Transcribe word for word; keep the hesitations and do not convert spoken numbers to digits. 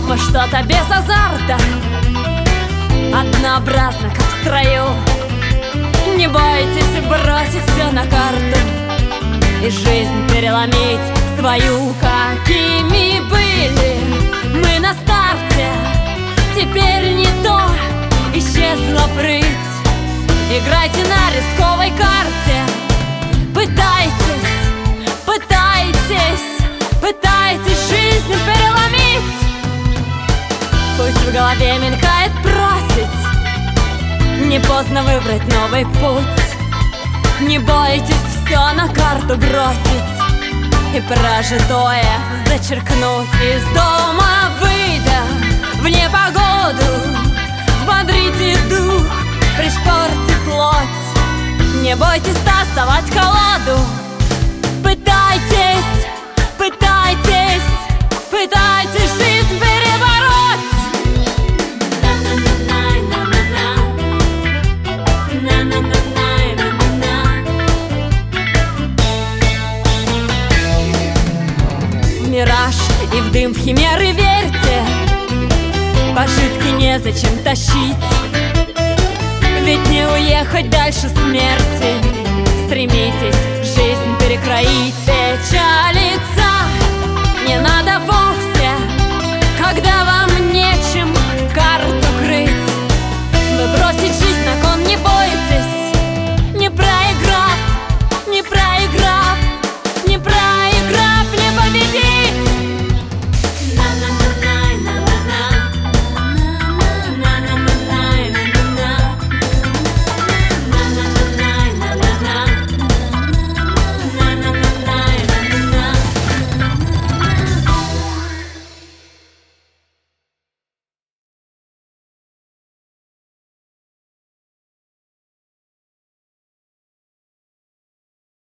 мы что-то без азарта, однообразно, как в строю. Не бойтесь бросить все на карту и жизнь переломить свою. Какими были мы на старте, теперь не то, исчезла прыть. Играйте на рисковой карте, пытайтесь, пытайтесь, пытайтесь жизнь переломить. Пусть в голове мелькает просить, не поздно выбрать новый путь. Не бойтесь все на карту бросить и прожитое зачеркнуть. Из дома выйдя в непогоду, взбодрите дух, пришпорьте плоть. Не бойтесь тасовать колоду, пытайтесь, пытайтесь, пытайтесь жизнь перебороть. В мираж и в дым, в химеры верьте, пожитки незачем тащить, ведь не уехать дальше смерти. Стремитесь жизнь перекроить, печалиться не надо вовсе.